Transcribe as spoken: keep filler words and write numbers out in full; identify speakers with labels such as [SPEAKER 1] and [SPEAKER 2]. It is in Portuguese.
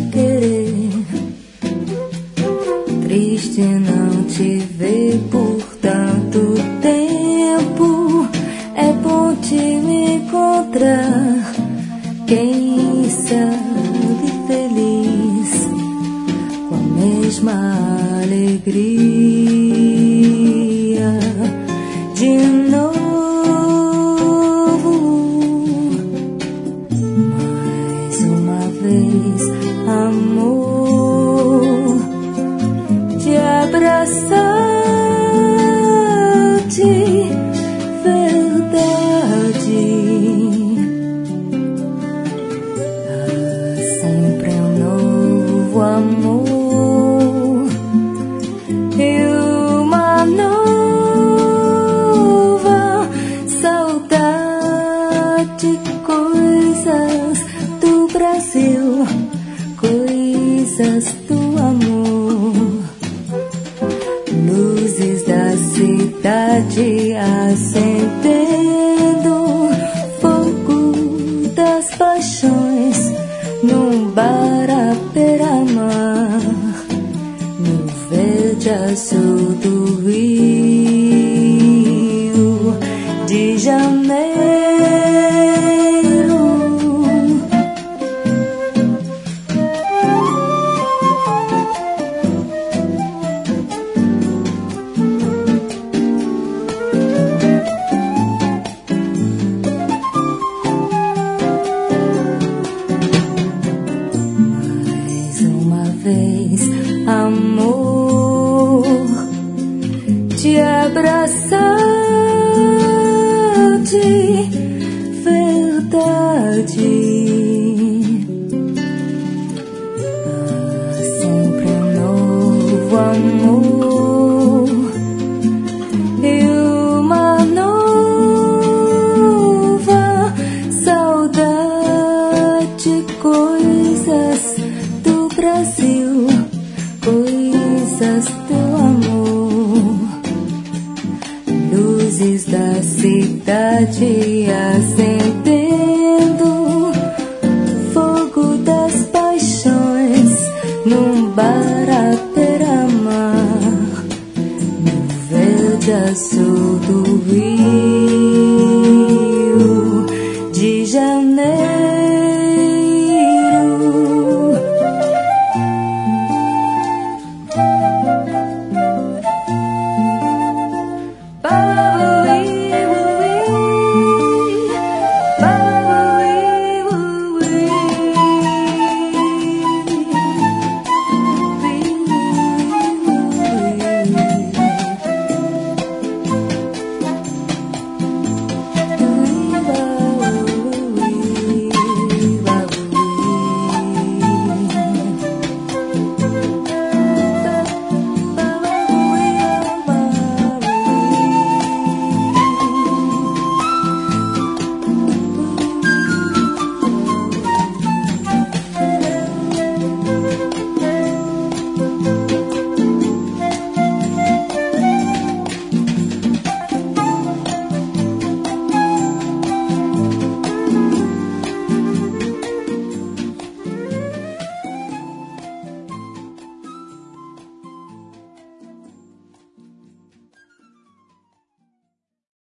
[SPEAKER 1] querer. Triste não te ver por tanto tempo. É bom te me encontrar. Quem sabe feliz com a mesma alegria de novo. Mais uma vez, amor, te abraçar de verdade. Há sempre um novo amor e uma nova saudade. Coisas do Brasil, coisas do amor. Luzes da cidade acendendo, fogo das paixões num bar à beira-mar, no verde azul do Rio de Janeiro. Vez, amor, te abraçar de verdade. Há sempre um novo amor e uma nova saudade. Coisas do Brasil, coisas do amor. Luzes da cidade acendendo, fogo das paixões num bar à beira-mar, no verde azul do Rio